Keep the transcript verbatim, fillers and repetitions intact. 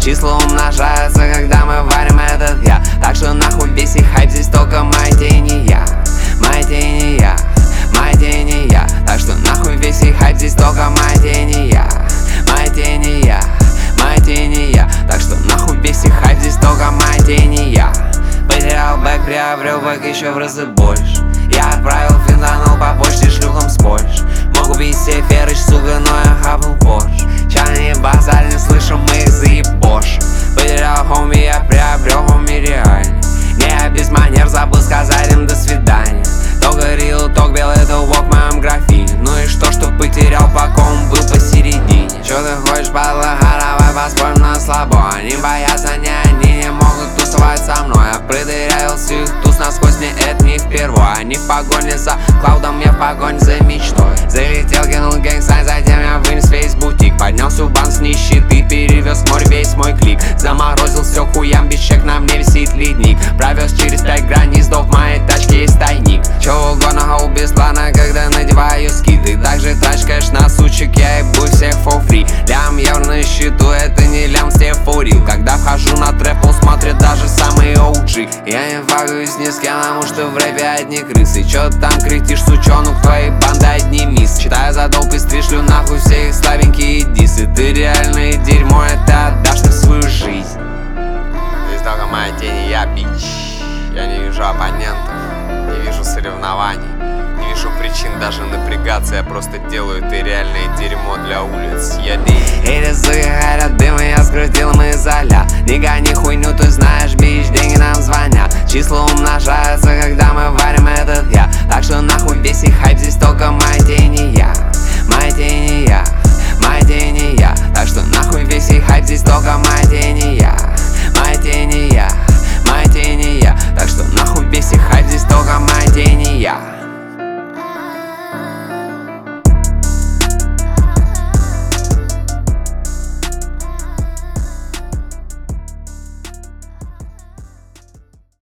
Числа умножаются, когда мы варим этот я. Так что нахуй весь их хайп, здесь только мои тени я. Мои тени я, мои тени я. Так что нахуй весь их хайп, здесь только мои тени я. Мои тени я, мои тени я. Так что нахуй весь их хайп, здесь только мои тени я. Потерял бэк, приобрел бэк еще в разы больше. Я отправил фентанол по почте шлюхом с Польши. Мог убить Сеферыч, сука, но я хапнул позже. Ча не базаль, не слышим, мы их заебошим. Потерял хоми, я приобрел хоми реально. Не, я без манер забыл сказать им до свидания. Ток горил, ток белый, это вок в моем графине. Ну и что, что потерял, пока он был посередине. Чё ты хочешь, падла, давай поспорим на слабо. Они боятся, не они не могут тусовать со мной. Я продырявился их туз насквозь, мне это не впервой. Они в погоне за клаудом, я в погоне за мечтой. Залетел, кинул гэнгстайн, затем я вынес весь бутик. Поднялся в банк с нищеты, перевез в море весь мой клик. Заморозил все хуям, без чек, на мне висит ледник. Провез через пять границ, до в моей тачке есть тайник. Чё угодно, хау без плана, когда надеваю скиты. Также трачь кэш на сучек, я ебу всех for free. Лям евро на счету, это не лям, Стеф фурил. Когда вхожу на трэпл, смотрят даже самые оу джи. Я не вагаюсь ни с кем, потому что в рэпе одни крысы. Чё ты там критишь, сучонок, твоей банды одни мисс. Читаю за долг и стришлю нахуй все их слабенькие дисы. Ты реальное дерьмо, это отдашь на свою жизнь. Здесь только моя тень и я, бич. Я не вижу оппонентов, не вижу соревнований, не вижу причин даже напрягаться. Я просто делаю это реальное дерьмо для улиц. Я лень. Эти суки хотят дым, и я скрутил им изоля. Не гони хуйню, ты знаешь, бич, деньги нам звонят. Числа умножаются, когда мы варим этот я. Так что нахуй весь их хайп, здесь только